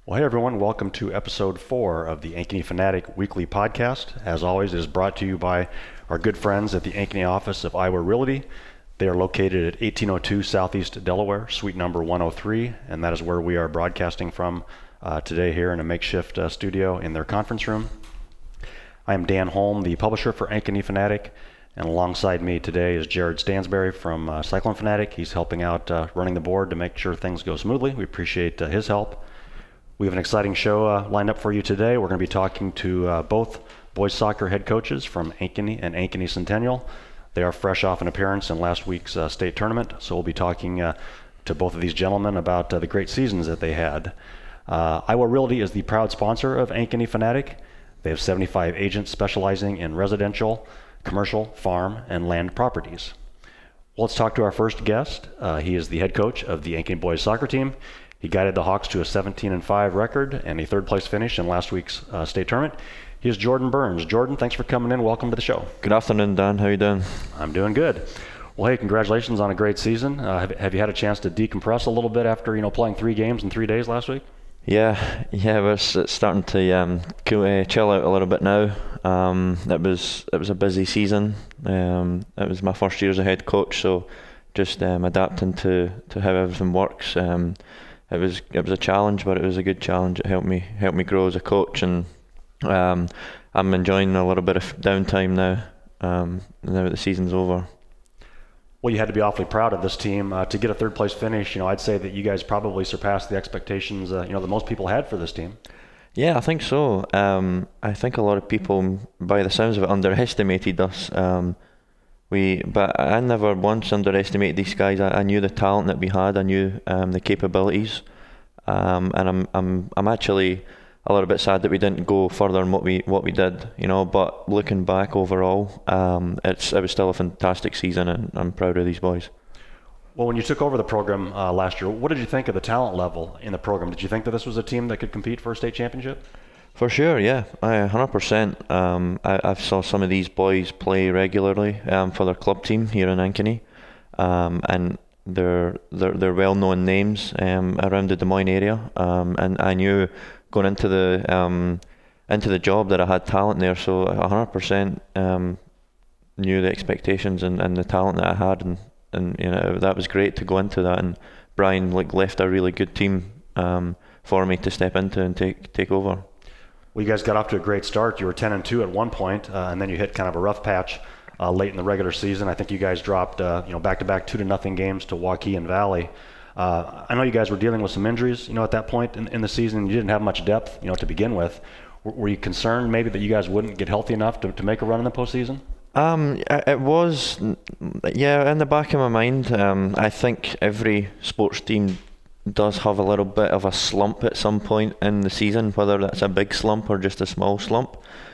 Well, hey everyone, welcome to episode 4 of the Ankeny Fanatic Weekly Podcast. As always, it is brought to you by our good friends at the Ankeny office of Iowa Realty. They are located at 1802 Southeast Delaware, suite number 103, and that is where we are broadcasting from today here in a makeshift studio in their conference room. I am Dan Holm, the publisher for Ankeny Fanatic, and alongside me today is Jared Stansberry from Cyclone Fanatic. He's helping out running the board to make sure things go smoothly. We appreciate his help. We have an exciting show lined up for you today. We're going to be talking to both boys soccer head coaches from Ankeny and Ankeny Centennial. They are fresh off an appearance in last week's state tournament, so we'll be talking to both of these gentlemen about the great seasons that they had. Iowa Realty is the proud sponsor of Ankeny Fanatic. They have 75 agents specializing in residential, commercial, farm, and land properties. Well, let's talk to our first guest. He is the head coach of the Ankeny boys soccer team. He guided the Hawks to a 17-5 record and a third-place finish in last week's state tournament. He is Jordan Burns. Jordan, thanks for coming in. Welcome to the show. Good afternoon, Dan. How you doing? I'm doing good. Well, hey, congratulations on a great season. Have you had a chance to decompress a little bit after playing 3 games in 3 days last week? Yeah, we're starting to chill out a little bit now. It was a busy season. It was my first year as a head coach, so just adapting to how everything works. It was a challenge, but it was a good challenge. It helped me grow as a coach, and I'm enjoying a little bit of downtime now. Now that the season's over. Well, you had to be awfully proud of this team to get a third place finish. I'd say that you guys probably surpassed the expectations that most people had for this team. Yeah, I think so. I think a lot of people, by the sounds of it, underestimated us. But I never once underestimated these guys. I knew the talent that we had. I knew the capabilities, and I'm actually a little bit sad that we didn't go further in what we did. But looking back overall, it was still a fantastic season, and I'm proud of these boys. Well, when you took over the program last year, what did you think of the talent level in the program? Did you think that this was a team that could compete for a state championship? For sure, yeah, 100%. I saw some of these boys play regularly for their club team here in Ankeny, and they're well-known names around the Des Moines area. And I knew going into the job that I had talent there, so 100% knew the expectations and the talent that I had, and that was great to go into that. And Brian left a really good team for me to step into and take over. Well, you guys got off to a great start. You were 10-2 at one point, and then you hit kind of a rough patch late in the regular season. I think you guys dropped back-to-back 2-0 games to Waukegan Valley. I know you guys were dealing with some injuries, at that point in the season. You didn't have much depth, to begin with. Were you concerned maybe that you guys wouldn't get healthy enough to make a run in the postseason? It was, in the back of my mind. I think every sports team does have a little bit of a slump at some point in the season, whether that's a big slump or just a small slump.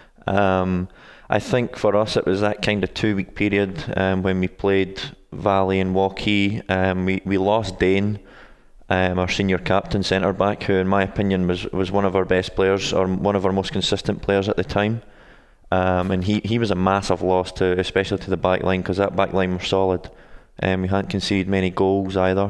I think for us it was that kind of 2-week period when we played Valley and Waukee. We lost Dane, our senior captain centre back, who in my opinion was one of our best players, or one of our most consistent players at the time. And he was a massive loss especially to the back line, because that back line was solid. We hadn't conceded many goals either.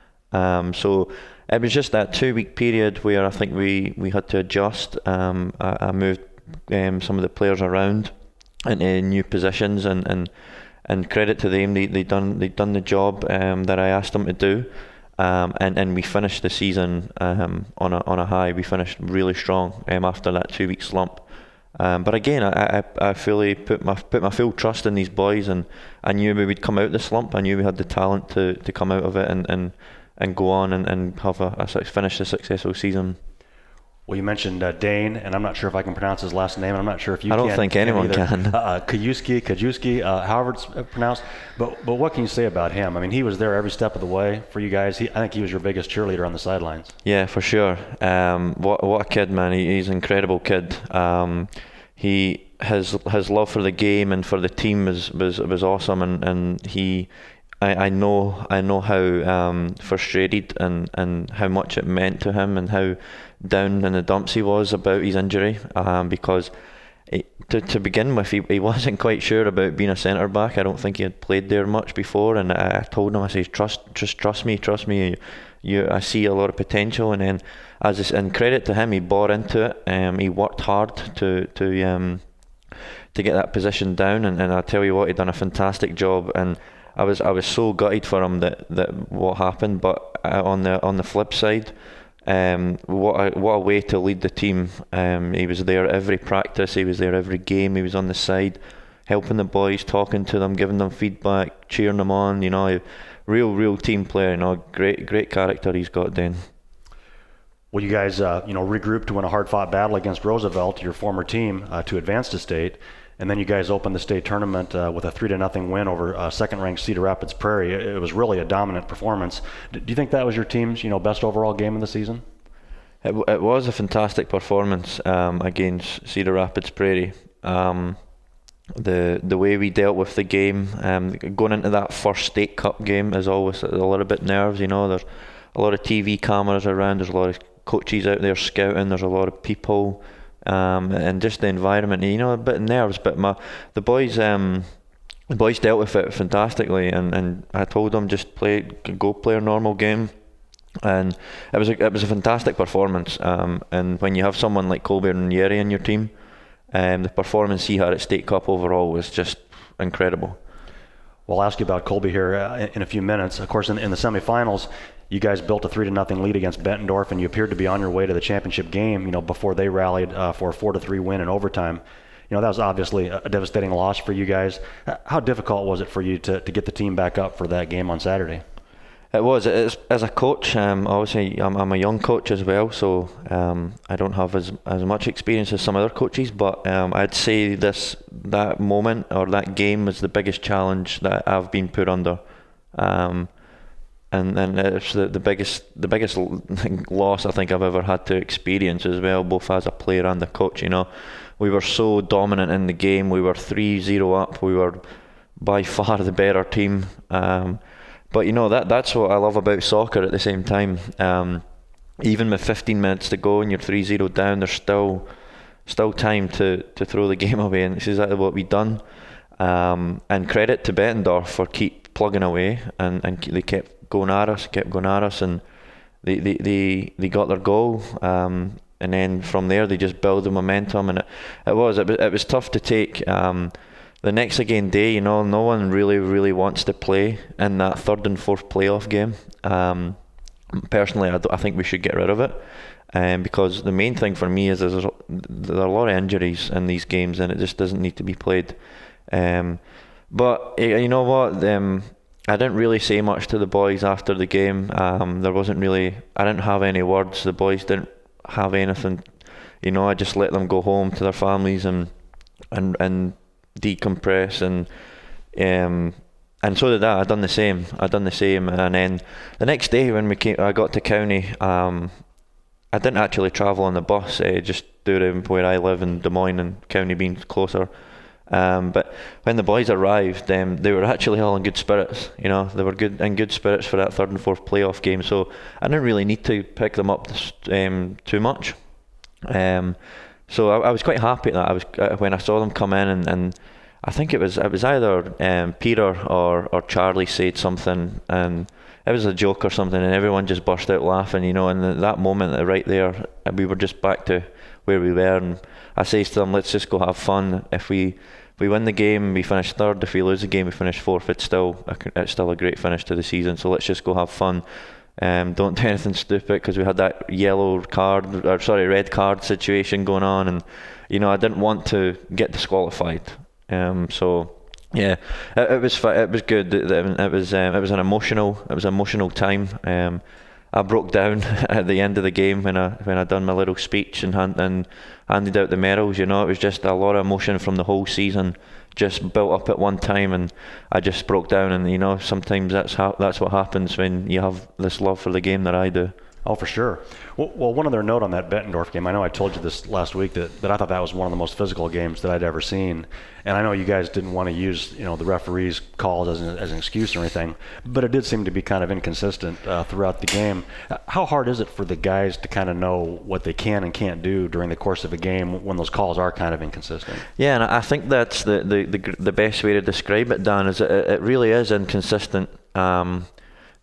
So it was just that 2-week period where I think we had to adjust. I moved some of the players around into new positions, and credit to them, they'd done the job that I asked them to do. And we finished the season on a high. We finished really strong after that 2-week slump. But again, I fully put my full trust in these boys, and I knew we would come out the slump. I knew we had the talent to come out of it and go on and have finish a successful season. Well, you mentioned Dane, and I'm not sure if I can pronounce his last name, and I'm not sure if you can. I don't think anyone can. Kajewski, however it's pronounced. But what can you say about him? I mean, he was there every step of the way for you guys. I think he was your biggest cheerleader on the sidelines. Yeah, for sure. What a kid, man. He's an incredible kid. His love for the game and for the team was awesome, and I know how frustrated and how much it meant to him, and how down in the dumps he was about his injury, because to begin with, he wasn't quite sure about being a centre back. I don't think he had played there much before, and I told him, I said, trust me, I see a lot of potential, and then and credit to him, he bought into it. He worked hard to get that position down, and I tell you what, he done a fantastic job. And I was so gutted for him that what happened. But on the flip side, what a way to lead the team. He was there every practice, he was there every game, he was on the side, helping the boys, talking to them, giving them feedback, cheering them on. You know, real team player. You know, great character he's got, Dan. Well, you guys, regrouped to win a hard-fought battle against Roosevelt, your former team, to advance to state, and then you guys opened the state tournament with a 3-0 win over second-ranked Cedar Rapids Prairie. It was really a dominant performance. Do you think that was your team's, best overall game of the season? It was a fantastic performance against Cedar Rapids Prairie. The way we dealt with the game, going into that first State Cup game, is always a little bit nerves. You know, there's a lot of TV cameras around. There's a lot of coaches out there scouting. There's a lot of people, and just the environment. You know, a bit of nerves. But the boys dealt with it fantastically, and I told them just go play a normal game. And it was a fantastic performance. And when you have someone like Colby Ranieri in your team, the performance he had at State Cup overall was just incredible. Well, I'll ask you about Colby here in a few minutes. Of course, in the semifinals, you guys built a 3-0 lead against Bettendorf, and you appeared to be on your way to the championship game. Before they rallied for a 4-3 win in overtime. That was obviously a devastating loss for you guys. How difficult was it for you to get the team back up for that game on Saturday? It was. As a coach, obviously I'm a young coach as well, so I don't have as much experience as some other coaches, but I'd say that moment or that game was the biggest challenge that I've been put under, and it's the biggest loss I think I've ever had to experience as well, both as a player and a coach. We were so dominant in the game. We were 3-0 up. We were by far the better team. But that's what I love about soccer at the same time. Even with 15 minutes to go and you're 3-0 down, there's still time to throw the game away, and it's exactly what we've done. And credit to Bettendorf for keep plugging away, and they kept going at us, and they got their goal. And then from there they just build the momentum, and it was tough to take. The next again day, no one really wants to play in that third and fourth playoff game. Personally, I think we should get rid of it, because the main thing for me is there are a lot of injuries in these games, and it just doesn't need to be played. But you know what? I didn't really say much to the boys after the game. There wasn't really. I didn't have any words. The boys didn't have anything. I just let them go home to their families and decompress, and so did I. I done the same, and then the next day when I got to County, I didn't actually travel on the bus, just due to where I live in Des Moines and County being closer. But when the boys arrived, they were actually all in good spirits. They were in good spirits for that third and fourth playoff game. So I didn't really need to pick them up too much. So I was quite happy that when I saw them come in, and I think it was either Peter or Charlie said something, and it was a joke or something, and everyone just burst out laughing, and at that moment right there, we were just back to where we were, and I says to them, let's just go have fun. If we win the game, we finish third. If we lose the game, we finish fourth. It's still a great finish to the season, so let's just go have fun. Don't do anything stupid, because we had that red card situation going on, and I didn't want to get disqualified. So yeah, it was good. It was an emotional time. I broke down at the end of the game when I done my little speech and handed out the medals. It was just a lot of emotion from the whole season just built up at one time, and I just broke down. And sometimes that's what happens when you have this love for the game that I do. Oh, for sure. Well, one other note on that Bettendorf game. I know I told you this last week that I thought that was one of the most physical games that I'd ever seen. And I know you guys didn't want to use the referee's calls as an excuse or anything, but it did seem to be kind of inconsistent throughout the game. How hard is it for the guys to kind of know what they can and can't do during the course of a game when those calls are kind of inconsistent? Yeah, and I think that's the best way to describe it, Dan, is it really is inconsistent.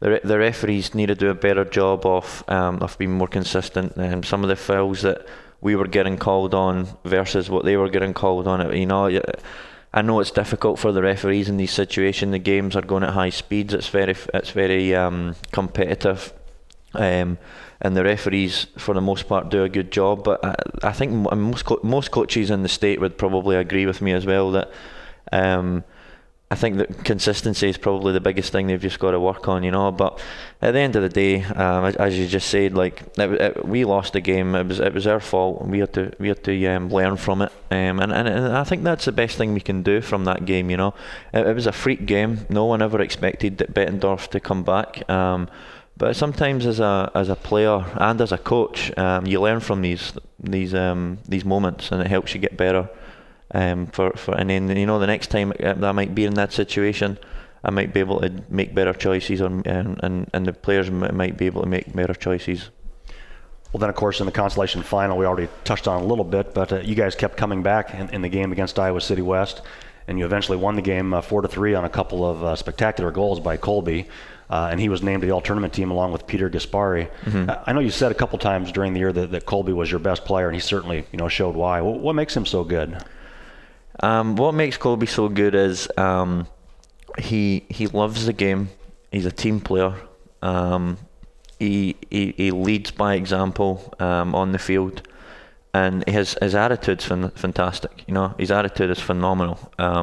the referees need to do a better job of being more consistent. Some of the fouls that we were getting called on versus what they were getting called on. You know, I know it's difficult for the referees in these situations. The games are going at high speeds. It's very competitive, and the referees, for the most part, do a good job. But I think most coaches in the state would probably agree with me as well that. I think that consistency is probably the biggest thing they've just got to work on, you know. But at the end of the day, as you just said, like we lost the game. It was our fault. We had to learn from it, and I think that's the best thing we can do from that game, you know. It was a freak game. No one ever expected Bettendorf to come back. But sometimes as a player and as a coach, you learn from these moments, and it helps you get better. And then, you know, the next time that I might be in that situation, I might be able to make better choices, and the players might be able to make better choices. Well, then, of course, in the consolation final, we already touched on a little bit, but you guys kept coming back in the game against Iowa City West, and you eventually won the game 4-3 on a couple of spectacular goals by Colby. And he was named to the all-tournament team along with Peter Gaspari. Mm-hmm. I know you said a couple times during the year that Colby was your best player, and he certainly, you know, showed why. What makes him so good? What makes Colby so good is he loves the game. He's a team player. He leads by example on the field, and his attitude's fantastic. You know, his attitude is phenomenal.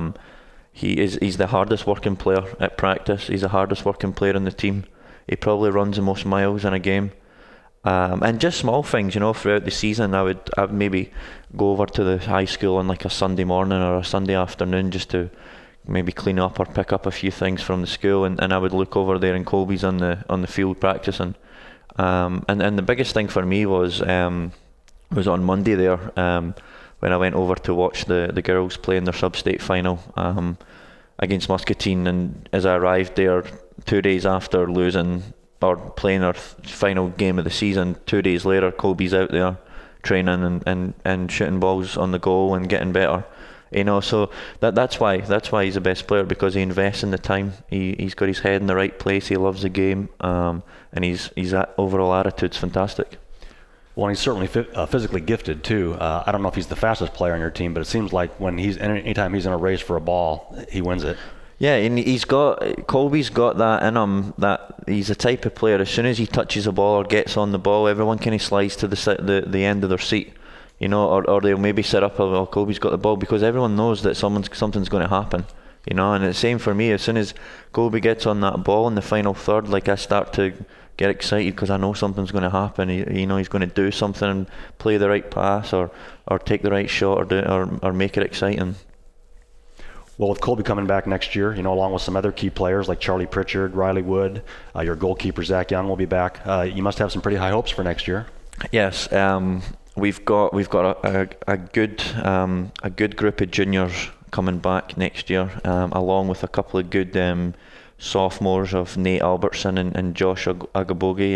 He's the hardest working player at practice. He's the hardest working player in the team. He probably runs the most miles in a game. And just small things, you know, throughout the season, I'd maybe go over to the high school on like a Sunday morning or a Sunday afternoon just to maybe clean up or pick up a few things from the school, and I would look over there and Colby's on the field practicing. And the biggest thing for me was on Monday there, when I went over to watch the girls play in their sub-state final against Muscatine, and as I arrived there 2 days after losing or playing our final game of the season, 2 days later Colby's out there training and shooting balls on the goal and getting better, you know. So that's why he's the best player, because he invests in the time. He's got his head in the right place. He loves the game, and his overall attitude's fantastic. Well, and he's certainly physically gifted too. I don't know if he's the fastest player on your team, but it seems like anytime he's in a race for a ball, he wins it. Yeah, and Colby's got that in him, that he's the type of player, as soon as he touches a ball or gets on the ball, everyone kind of slides to the end of their seat, you know, or they'll maybe sit up, oh, Colby's got the ball, because everyone knows that something's going to happen, you know. And it's the same for me. As soon as Colby gets on that ball in the final third, like, I start to get excited because I know something's going to happen. You know, he's going to do something and play the right pass or take the right shot or make it exciting. Well, with Colby coming back next year, you know, along with some other key players like Charlie Pritchard, Riley Wood, your goalkeeper Zach Young will be back. You must have some pretty high hopes for next year. Yes, we've got a good group of juniors coming back next year, along with a couple of good sophomores of Nate Albertson and Josh Agabogi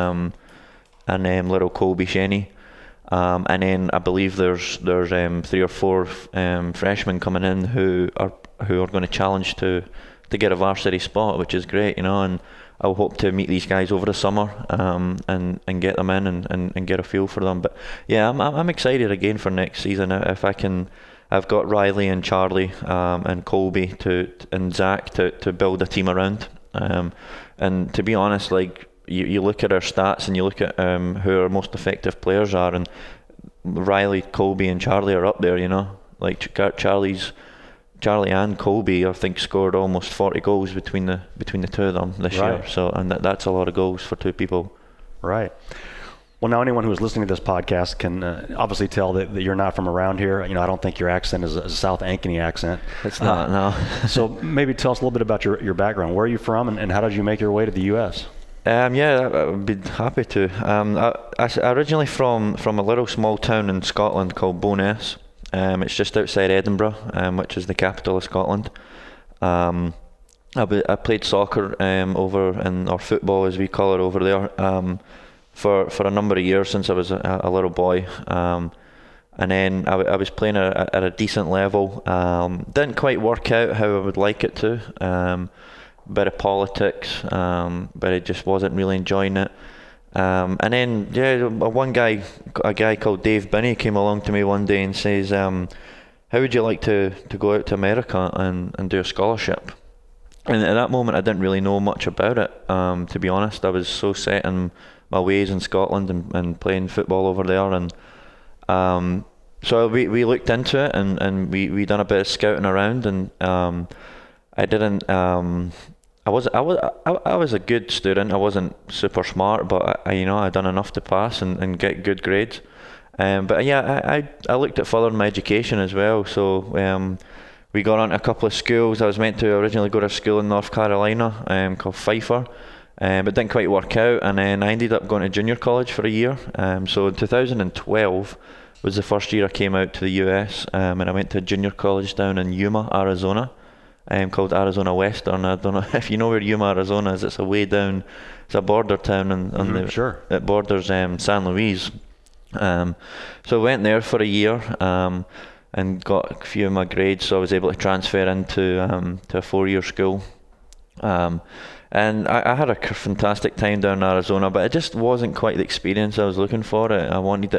and little Colby Shenny. And then I believe there's 3 or 4 freshmen coming in who are going to challenge to get a varsity spot, which is great, you know. And I'll hope to meet these guys over the summer and get them in and get a feel for them. But yeah, I'm excited again for next season. If I can, I've got Riley and Charlie and Colby and Zach to build a team around. And to be honest, like, you look at our stats and you look at who our most effective players are, and Riley, Colby and Charlie are up there, you know. Like, Charlie and Colby, I think, scored almost 40 goals between the two of them this year. So, and that's a lot of goals for 2 people. Right. Well, now anyone who is listening to this podcast can obviously tell that you're not from around here. You know, I don't think your accent is a South Ankeny accent. It's not, no. So maybe tell us a little bit about your background. Where are you from, and how did you make your way to the U.S.? Yeah, I'd be happy to. I originally from a little small town in Scotland called Bo'ness. It's just outside Edinburgh, which is the capital of Scotland. I played soccer or football as we call it over there, for a number of years since I was a little boy. And then I was playing at a decent level. Didn't quite work out how I would like it to. bit of politics, but I just wasn't really enjoying it. And then a guy called Dave Binney came along to me one day and says, how would you like to go out to America and do a scholarship? And at that moment I didn't really know much about it, to be honest. I was so set in my ways in Scotland and playing football over there, and so we looked into it and we done a bit of scouting around, and I didn't I was a good student. I wasn't super smart, but I done enough to pass and get good grades. But yeah, I looked at furthering my education as well. So we got on a couple of schools. I was meant to originally go to a school in North Carolina called Pfeiffer, but didn't quite work out. And then I ended up going to junior college for a year. So in 2012 was the first year I came out to the US, and I went to a junior college down in Yuma, Arizona, called Arizona Western. I don't know if you know where Yuma, Arizona is. It's a way down. It's a border town Sure. It borders San Luis. So I went there for a year and got a few of my grades, so I was able to transfer into to a 4-year school. And I had a fantastic time down in Arizona, but it just wasn't quite the experience I was looking for. I wanted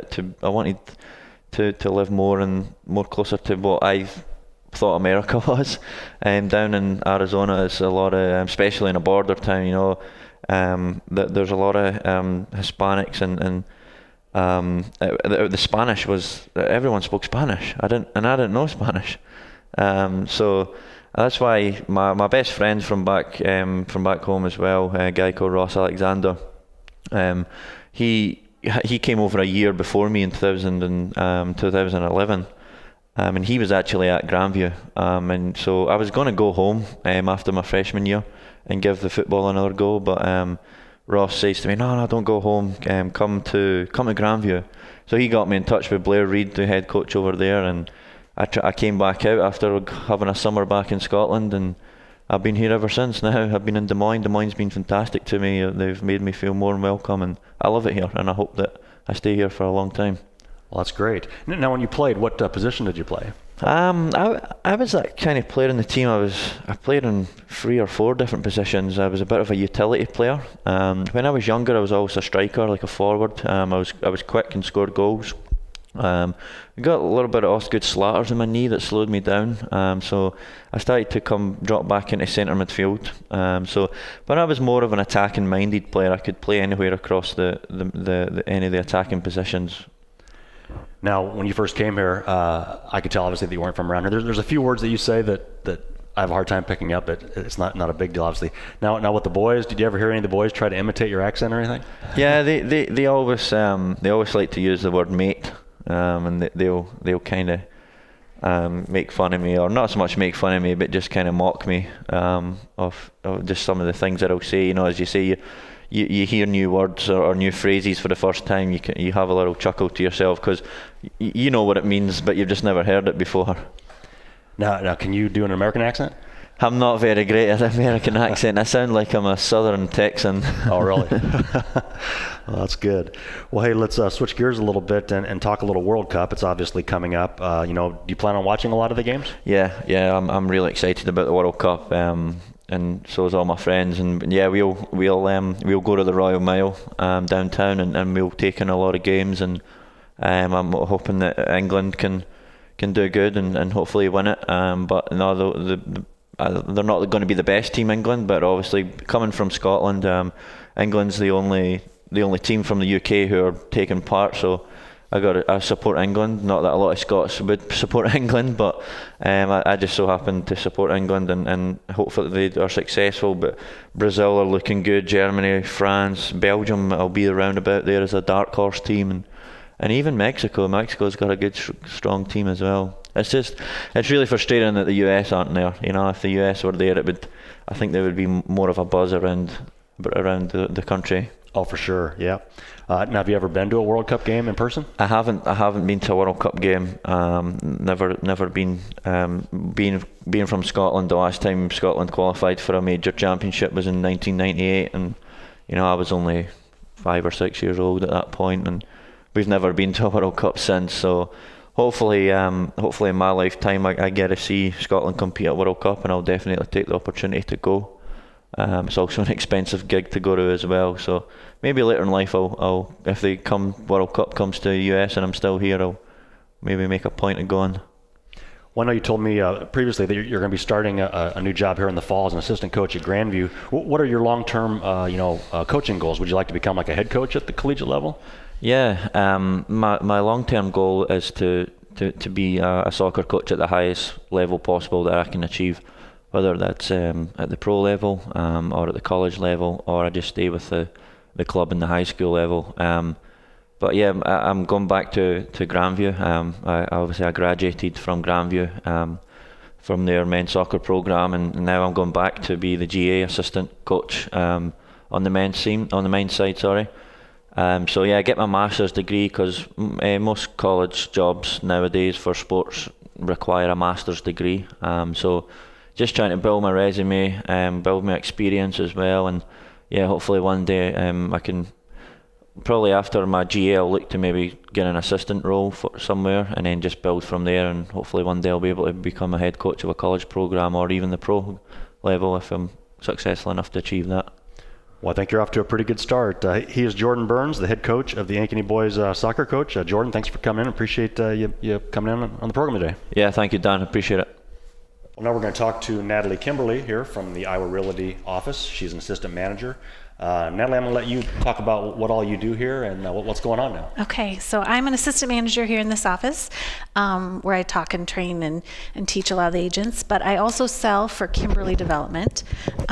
to live more closer to what I thought America was. Down in Arizona, it's a lot of, especially in a border town, there's a lot of Hispanics and the Spanish was, everyone spoke Spanish. I didn't know Spanish, so that's why my best friend from back home as well, a guy called Ross Alexander, he came over a year before me in 2011, and he was actually at Grandview, and so I was going to go home after my freshman year and give the football another go, but Ross says to me, no, don't go home, come to Grandview. So he got me in touch with Blair Reid, the head coach over there, and I came back out after having a summer back in Scotland, and I've been here ever since now. I've been in Des Moines. Des Moines has been fantastic to me. They've made me feel more welcome, and I love it here, and I hope that I stay here for a long time. Well, that's great. Now, when you played, what position did you play? I was that kind of player in the team. I played in 3 or 4 different positions. I was a bit of a utility player. When I was younger, I was always a striker, like a forward. I was quick and scored goals. I got a little bit of Osgood Slatters in my knee that slowed me down. So I started to drop back into centre midfield. But I was more of an attacking minded player. I could play anywhere across any of the attacking positions. Now, when you first came here, I could tell obviously that you weren't from around here. There's a few words that you say that I have a hard time picking up, but it's not a big deal, obviously. Now with the boys, did you ever hear any of the boys try to imitate your accent or anything? Yeah, they always like to use the word mate, and they'll kind of make fun of me, or not so much make fun of me, but just kind of mock me of just some of the things that I'll say. As you say, you hear new words or new phrases for the first time, you have a little chuckle to yourself because you know what it means, but you've just never heard it before. Now, can you do an American accent? I'm not very great at an American accent. I sound like I'm a Southern Texan. Oh, really? Well, that's good. Well, hey, let's switch gears a little bit and talk a little World Cup. It's obviously coming up. Do you plan on watching a lot of the games? Yeah. I'm really excited about the World Cup. And so is all my friends, and yeah, we'll go to the Royal Mile downtown, and we'll take in a lot of games, and I'm hoping that England can do good and hopefully win it. But no, they're not going to be the best team, England, but obviously coming from Scotland, England's the only team from the UK who are taking part, so I support England. Not that a lot of Scots would support England, but I just so happen to support England, and hopefully they are successful. But Brazil are looking good, Germany, France, Belgium will be around about there as a dark horse team, and even Mexico. Mexico's got a good strong team as well. It's really frustrating that the US aren't there. If the US were there, I think there would be more of a buzz around the country. Oh, for sure, yeah. Now, have you ever been to a World Cup game in person? I haven't been to a World Cup game. Never been. Being from Scotland, the last time Scotland qualified for a major championship was in 1998, and I was only 5 or 6 years old at that point, and we've never been to a World Cup since. So hopefully in my lifetime I get to see Scotland compete at World Cup, and I'll definitely take the opportunity to go. It's also an expensive gig to go to as well. So maybe later in life, I'll if the World Cup comes to the US and I'm still here, I'll maybe make a point of going. Well, I know you told me previously that you're going to be starting a new job here in the fall as an assistant coach at Grandview. What are your long-term, coaching goals? Would you like to become like a head coach at the collegiate level? Yeah, my long-term goal is to be a soccer coach at the highest level possible that I can achieve, whether that's at the pro level or at the college level, or I just stay with the club in the high school level. But yeah, I'm going back to Grandview. I graduated from Grandview from their men's soccer program, and now I'm going back to be the GA assistant coach on the men's team, on the men's side. Sorry. So yeah, I get my master's degree because most college jobs nowadays for sports require a master's degree. So just trying to build my resume, build my experience as well, and yeah, hopefully one day I can. Probably after my GA, I'll look to maybe get an assistant role for somewhere, and then just build from there. And hopefully one day I'll be able to become a head coach of a college program, or even the pro level if I'm successful enough to achieve that. Well, I think you're off to a pretty good start. He is Jordan Burns, the head coach of the Ankeny boys soccer coach. Jordan, thanks for coming in. Appreciate you coming in on the program today. Yeah, thank you, Dan. Appreciate it. Well, now we're going to talk to Natalie Kimberly here from the Iowa Realty office. She's an assistant manager. Natalie, I'm going to let you talk about what all you do here and what's going on now. Okay, so I'm an assistant manager here in this office where I talk and train and teach a lot of the agents, but I also sell for Kimberly Development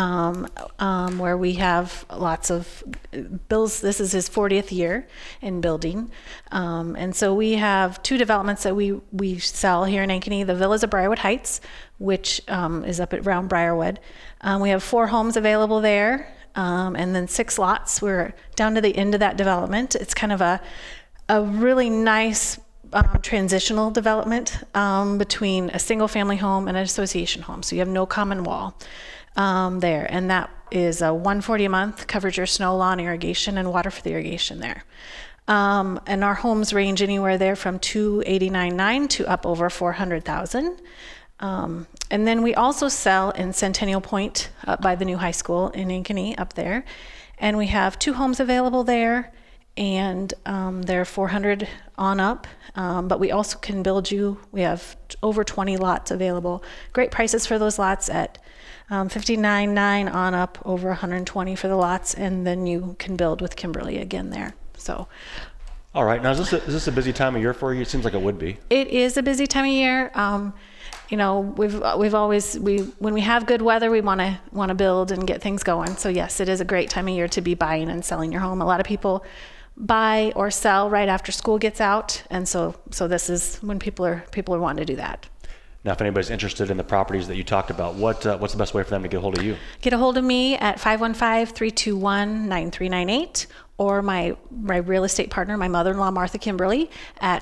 where we have lots of Bill's. This is his 40th year in building, and so we have two developments that we sell here in Ankeny. The Villas of Briarwood Heights, which is up around Briarwood. We have 4 homes available there. And then 6 lots. We're down to the end of that development. It's kind of a really nice transitional development between a single family home and an association home. So you have no common wall there. And that is a $140 a month, covers your snow, lawn, irrigation, and water for the irrigation there. And our homes range anywhere there from $289,900 to up over $400,000. And then we also sell in Centennial Point up by the new high school in Ankeny up there. And we have 2 homes available there, and they're 400 on up. But we also can build you, we have over 20 lots available. Great prices for those lots at $59,900 on up, over $120 for the lots. And then you can build with Kimberly again there. So. All right. Now, is this a busy time of year for you? It seems like it would be. It is a busy time of year. We've always when we have good weather, we want to build and get things going. So yes, it is a great time of year to be buying and selling your home. A lot of people buy or sell right after school gets out, and so this is when people are wanting to do that. Now, if anybody's interested in the properties that you talked about, what's the best way for them to get a hold of you? Get a hold of me at 515-321-9398, or my real estate partner, my mother-in-law, Martha Kimberly, at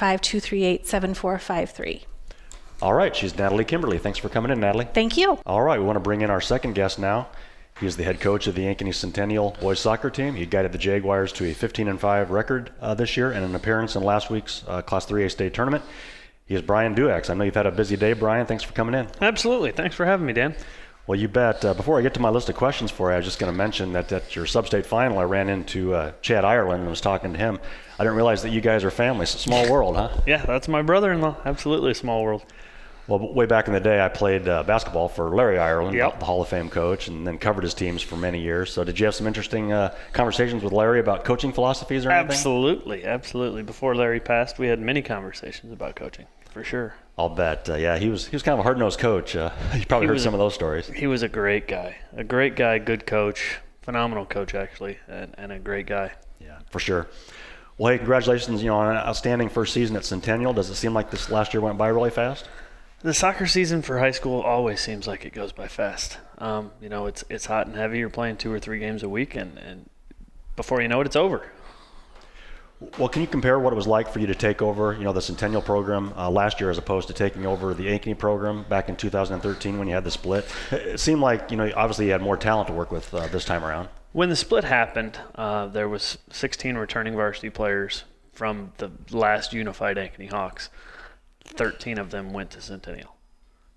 515-238-7453. All right, she's Natalie Kimberly. Thanks for coming in, Natalie. Thank you. All right, we want to bring in our second guest now. He is the head coach of the Ankeny Centennial boys soccer team. He guided the Jaguars to a 15-5 record this year and an appearance in last week's Class 3A state tournament. He is Brian Duax. I know you've had a busy day, Brian. Thanks for coming in. Absolutely. Thanks for having me, Dan. Well, you bet. Before I get to my list of questions for you, I was just going to mention that at your sub-state final, I ran into Chad Ireland and was talking to him. I didn't realize that you guys are family. It's a small world, huh? Yeah, that's my brother-in-law. Absolutely a small world. Well, way back in the day, I played basketball for Larry Ireland, Yep. the Hall of Fame coach, and then covered his teams for many years. So did you have some interesting conversations with Larry about coaching philosophies or anything? Absolutely. Before Larry passed, we had many conversations about coaching, for sure. I'll bet. Yeah, he was kind of a hard-nosed coach. You probably heard some of those stories. He was a great guy, good coach, phenomenal coach, actually, and a great guy. Yeah, for sure. Well, hey, congratulations on an outstanding first season at Centennial. Does it seem like this last year went by really fast? The soccer season for high school always seems like it goes by fast. It's hot and heavy. You're playing 2 or 3 games a week, and before you know it, it's over. Well, can you compare what it was like for you to take over, the Centennial program last year as opposed to taking over the Ankeny program back in 2013 when you had the split? It seemed like, obviously you had more talent to work with this time around. When the split happened, there was 16 returning varsity players from the last unified Ankeny Hawks. 13 of them went to Centennial.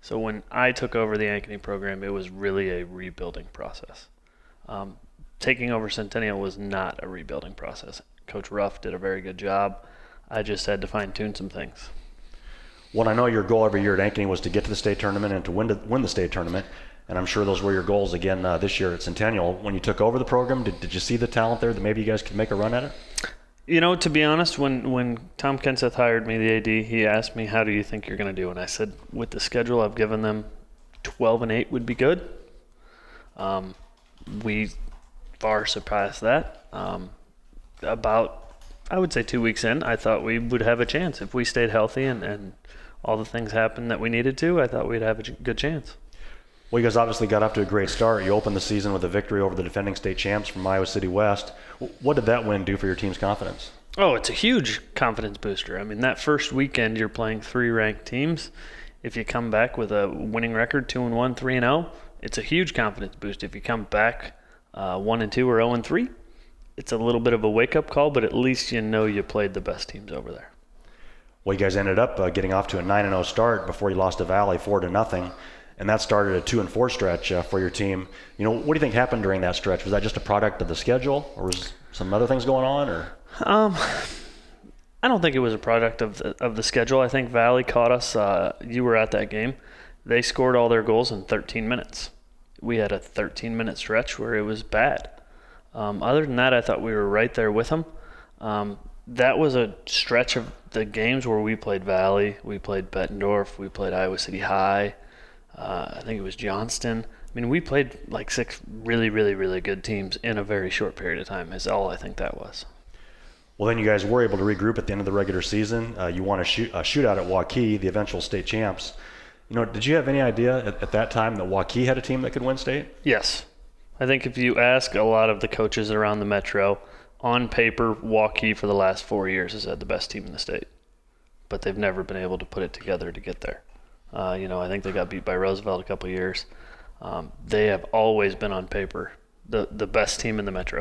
So when I took over the Ankeny program, it was really a rebuilding process. Taking over Centennial was not a rebuilding process. Coach Ruff did a very good job. I just had to fine-tune some things. Well, I know your goal every year at Ankeny was to get to the state tournament and to win the state tournament, and I'm sure those were your goals again this year at Centennial. When you took over the program, did you see the talent there that maybe you guys could make a run at it? You know, to be honest, when Tom Kenseth hired me, the AD, he asked me, how do you think you're going to do? And I said, with the schedule I've given them, 12-8 would be good. We far surpassed that. About, I would say 2 weeks in, I thought we would have a chance. If we stayed healthy and all the things happened that we needed to, I thought we'd have a good chance. Well, you guys obviously got off to a great start. You opened the season with a victory over the defending state champs from Iowa City West. What did that win do for your team's confidence? Oh, it's a huge confidence booster. I mean, that first weekend you're playing 3 ranked teams. If you come back with a winning record, 2-1, 3-0, it's a huge confidence boost. If you come back 1-2 or 0-3, it's a little bit of a wake-up call, but at least you know you played the best teams over there. Well, you guys ended up getting off to a 9-0 start before you lost to Valley 4-0, and that started a 2-4 stretch for your team. You know, what do you think happened during that stretch? Was that just a product of the schedule, or was some other things going on? Or I don't think it was a product of the schedule. I think Valley caught us. You were at that game. They scored all their goals in 13 minutes. We had a 13-minute stretch where it was bad. Other than that, I thought we were right there with them. That was a stretch of the games where we played Valley, we played Bettendorf, we played Iowa City High. I think it was Johnston. I mean, we played like 6 really, really, really good teams in a very short period of time is all I think that was. Well, then you guys were able to regroup at the end of the regular season. You won a shootout at Waukee, the eventual state champs. You know, did you have any idea at that time that Waukee had a team that could win state? Yes. I think if you ask a lot of the coaches around the Metro, on paper, Waukee for the last 4 years has had the best team in the state. But they've never been able to put it together to get there. You know, I think they got beat by Roosevelt a couple of years. They have always been on paper the best team in the Metro.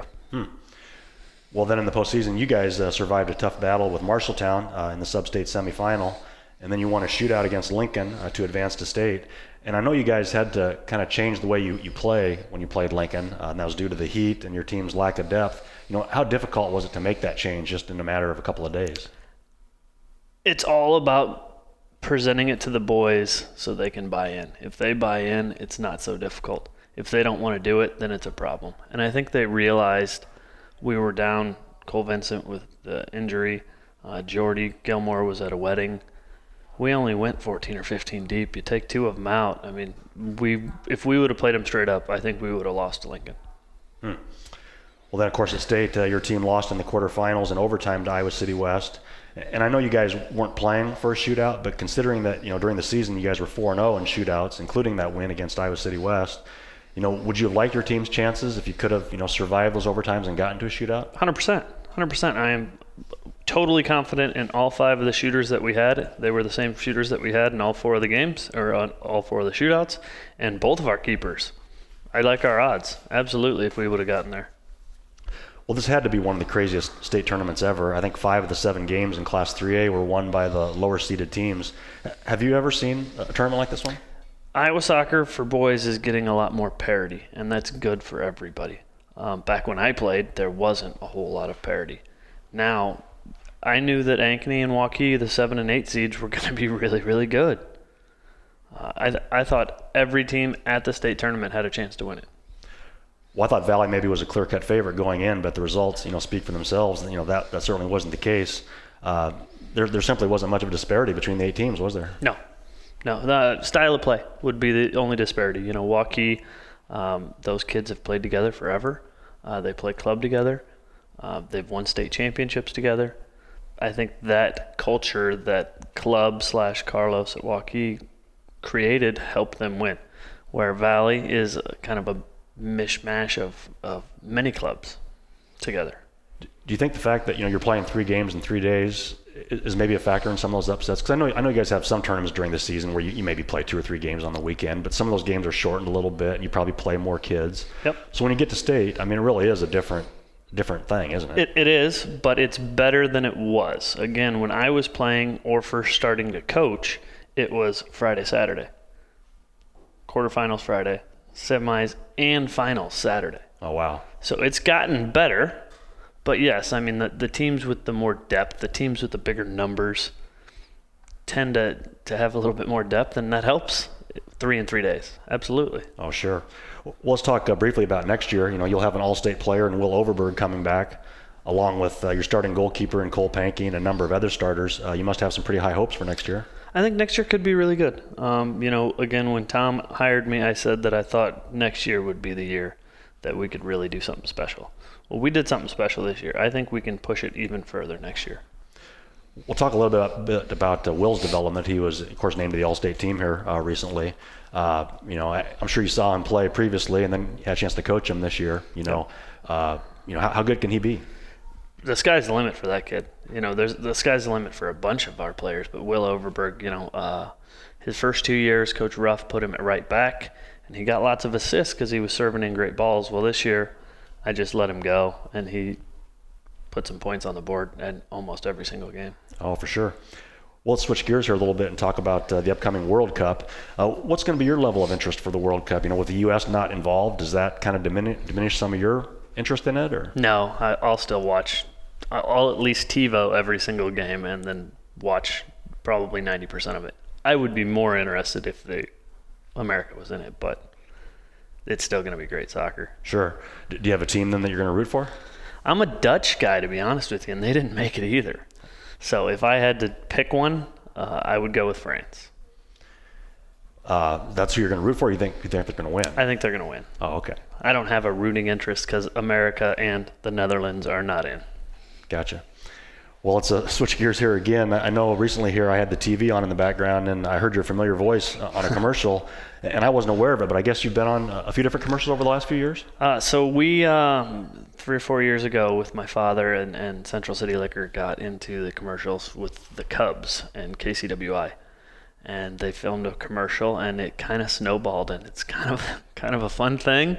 Well, then in the postseason, you guys survived a tough battle with Marshalltown in the sub-state semifinal, and then you won a shootout against Lincoln to advance to state. And I know you guys had to kind of change the way you play when you played Lincoln, and that was due to the heat and your team's lack of depth. You know, how difficult was it to make that change just in a matter of a couple of days? It's all about presenting it to the boys so they can buy in. If they buy in, it's not so difficult. If they don't want to do it, then it's a problem. And I think they realized we were down Cole Vincent with the injury. Jordy Gilmore was at a wedding. We only went 14 or 15 deep. You take 2 of them out. I mean, if we would have played them straight up, I think we would have lost to Lincoln. Well, then, of course, at state, your team lost in the quarterfinals in overtime to Iowa City West. And I know you guys weren't playing for a shootout, but considering that, you know, during the season you guys were 4-0 in shootouts, including that win against Iowa City West, you know, would you have liked your team's chances if you could have, you know, survived those overtimes and gotten to a shootout? 100%. I am totally confident in all 5 of the shooters that we had. They were the same shooters that we had in all 4 of the games, or on all 4 of the shootouts, and both of our keepers. I like our odds, absolutely, if we would have gotten there. Well, this had to be one of the craziest state tournaments ever. I think 5 of the 7 games in Class 3A were won by the lower-seeded teams. Have you ever seen a tournament like this one? Iowa soccer for boys is getting a lot more parity, and that's good for everybody. Back when I played, there wasn't a whole lot of parity. Now, I knew that Ankeny and Waukee, the 7 and 8 seeds, were going to be really, really good. I thought every team at the state tournament had a chance to win it. Well, I thought Valley maybe was a clear-cut favorite going in, but the results, you know, speak for themselves. You know, that certainly wasn't the case. There simply wasn't much of a disparity between the 8 teams, was there? No. The style of play would be the only disparity. You know, Waukee, those kids have played together forever. They play club together. They've won state championships together. I think that culture that club/Carlos at Waukee created helped them win, where Valley is kind of a mishmash of many clubs together. Do you think the fact that, you know, you're playing 3 games in 3 days is maybe a factor in some of those upsets? Because I know you guys have some tournaments during the season where you maybe play 2 or 3 games on the weekend, but some of those games are shortened a little bit, and you probably play more kids. Yep. So when you get to state, I mean, it really is a different thing, isn't it? It is, but it's better than it was. Again, when I was playing or first starting to coach, it was Friday, Saturday. quarterfinals Friday, semis, and finals Saturday. Oh, wow. So it's gotten better. But yes, I mean, the teams with the more depth, the teams with the bigger numbers tend to have a little bit more depth, and that helps. 3 in 3 days. Absolutely. Oh, sure. Well, let's talk briefly about next year. You'll have an all-state player in Will Overberg coming back, along with your starting goalkeeper in Cole Pankey and a number of other starters. You must have some pretty high hopes for next year. I think next year could be really good. Again, when Tom hired me, I said that I thought next year would be the year that we could really do something special. Well, we did something special this year. I think we can push it even further next year. We'll talk a little bit about Will's development. He was, of course, named to the All-State team here recently. I'm sure you saw him play previously, and then you had a chance to coach him this year. How good can he be? The sky's the limit for that kid. The sky's the limit for a bunch of our players, but Will Overberg, his first 2 years, Coach Ruff put him at right back, and he got lots of assists because he was serving in great balls. Well, this year, I just let him go, and he put some points on the board in almost every single game. Oh, for sure. Well, let's switch gears here a little bit and talk about the upcoming World Cup. What's going to be your level of interest for the World Cup? With the U.S. not involved, does that kind of diminish some of your interest in it? Or no, I'll still watch. I'll at least TiVo every single game and then watch probably 90% of it. I would be more interested if America was in it, but it's still going to be great soccer. Sure. Do you have a team then that you're going to root for? I'm a Dutch guy, to be honest with you, and they didn't make it either. So if I had to pick one, I would go with France. That's who you're going to root for? You think they're going to win? I think they're going to win. Oh, okay. I don't have a rooting interest because America and the Netherlands are not in. Gotcha. Well, let's switch gears here again. I know recently here I had the TV on in the background, and I heard your familiar voice on a commercial, and I wasn't aware of it, but I guess you've been on a few different commercials over the last few years? So we, 3 or 4 years ago with my father and Central City Liquor got into the commercials with the Cubs and KCWI. And they filmed a commercial, and it kind of snowballed, and it's kind of a fun thing.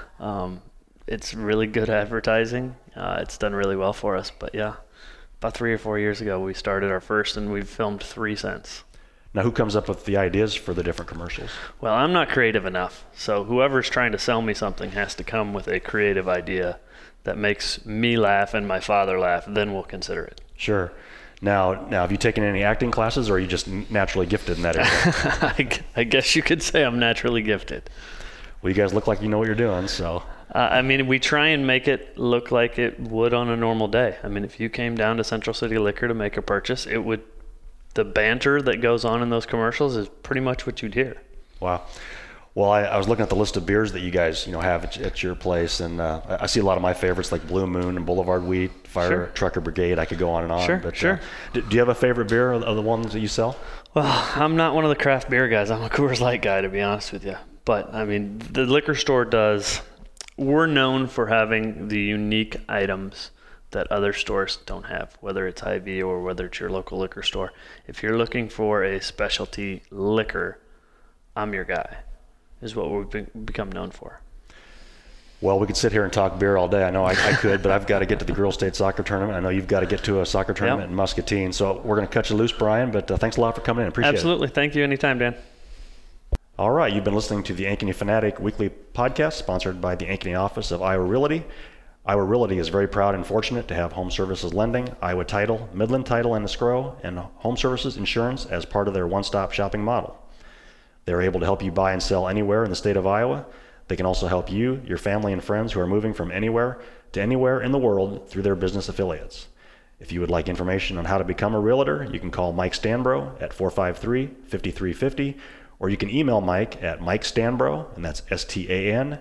It's really good advertising. It's done really well for us, but yeah. About 3 or 4 years ago, we started our first, and we've filmed 3 since. Now, who comes up with the ideas for the different commercials? Well, I'm not creative enough, so whoever's trying to sell me something has to come with a creative idea that makes me laugh and my father laugh, then we'll consider it. Sure. Now, have you taken any acting classes, or are you just naturally gifted in that area? I guess you could say I'm naturally gifted. Well, you guys look like you know what you're doing, so... we try and make it look like it would on a normal day. If you came down to Central City Liquor to make a purchase, the banter that goes on in those commercials is pretty much what you'd hear. Wow. Well, I was looking at the list of beers that you guys have at your place, and I see a lot of my favorites like Blue Moon and Boulevard Wheat, Fire Trucker Brigade. I could go on and on. Sure. Do you have a favorite beer of the ones that you sell? Well, I'm not one of the craft beer guys. I'm a Coors Light guy, to be honest with you. But, the liquor store does... We're known for having the unique items that other stores don't have, whether it's Hy-Vee or whether it's your local liquor store. If you're looking for a specialty liquor, I'm your guy, is what we've become known for. Well, we could sit here and talk beer all day. I know I could, but I've got to get to the Girls State Soccer Tournament. I know you've got to get to a soccer tournament in Muscatine. So we're going to cut you loose, Brian, but thanks a lot for coming in. Appreciate it. Absolutely. Thank you. Anytime, Dan. All right, you've been listening to the Ankeny Fanatic Weekly Podcast, sponsored by the Ankeny office of Iowa Realty. Iowa Realty is very proud and fortunate to have Home Services Lending, Iowa Title, Midland Title and Escrow, and Home Services Insurance as part of their one-stop shopping model. They're able to help you buy and sell anywhere in the state of Iowa. They can also help you, your family, and friends who are moving from anywhere to anywhere in the world through their business affiliates. If you would like information on how to become a realtor, you can call Mike Stanbro at 453-5350, or you can email Mike at MikeStanbrough, and that's StanBrough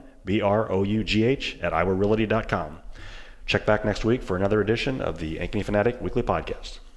at IowaRealty.com. Check back next week for another edition of the Ankeny Fanatic Weekly Podcast.